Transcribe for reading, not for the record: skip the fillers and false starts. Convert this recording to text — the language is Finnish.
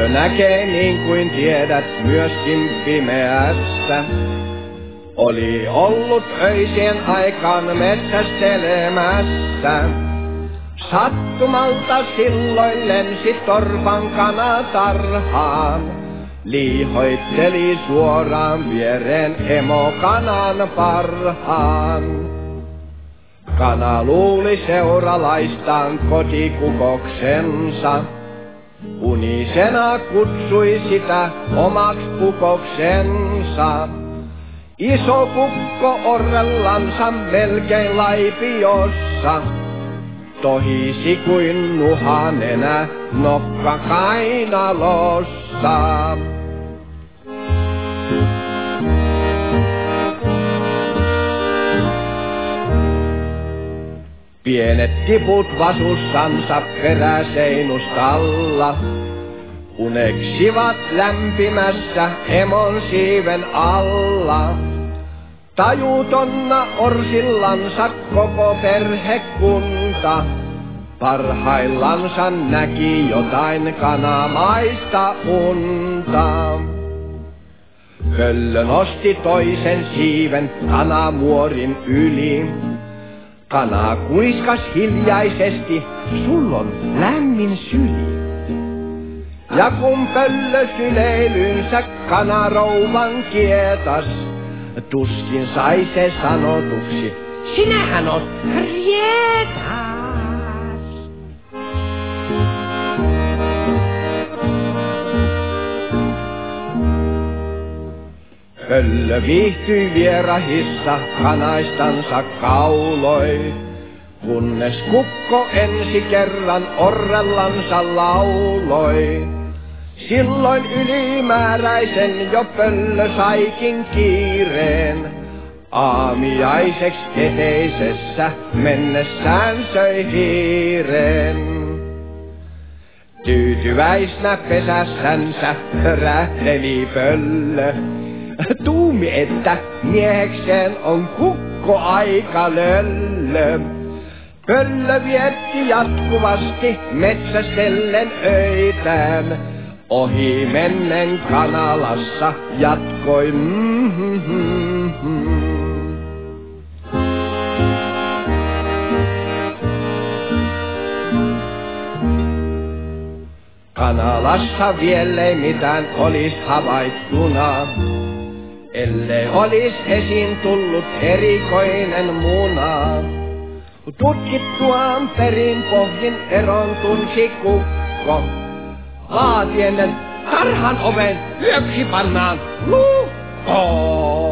Pöllö näkee niin kuin tiedät myöskin pimeässä. Oli ollut öisien aikaan metsästelemässä. Sattumalta silloin lensi torpan kanatarhaan. Liihoitteli suoraan viereen emokanan parhaan. Kana luuli seuralaistaan kotikukoksensa. Unisena kutsui sitä omaks pukoksensa. Iso kukko orrellansa melkein laipiossa. Tohisi kuin nuhanenä nokka kainalossa. Pienet tiput vasussansa peräseinustalla uneksivat lämpimässä emon siiven alla. Tajutonna orsillansa koko perhekunta parhaillansa näki jotain kanamaista unta. Pöllö nosti toisen siiven kanamuorin yli. Kana kuiskas hiljaisesti, sul on lämmin syli. Ja kun pöllö syleilynsä kanarouvan kietas, tuskin sai se sanotuksi, sinähän oot rietas. Pöllö viihtyi vierahissa kanaistansa kauloi, kunnes kukko ensi kerran orrellansa lauloi. Silloin ylimääräisen jo pöllö saikin kiireen, aamiaiseks eteisessä mennessään söi hiiren. Tyytyväisnä pesässänsä hörähteli pöllö, tuumi että miehekseen on kukko aika löllö. Pöllö vietti jatkuvasti metsästellen öitään, ohi mennen kanalassa jatkoi Kanalassa vielä ei mitään olis havaittuna, ellei olis esiin tullut erikoinen muna. Tutkittuaan perinpohjin eron tunsi kukko, vaatien tarhan oven yöksi pannaan lukkoon.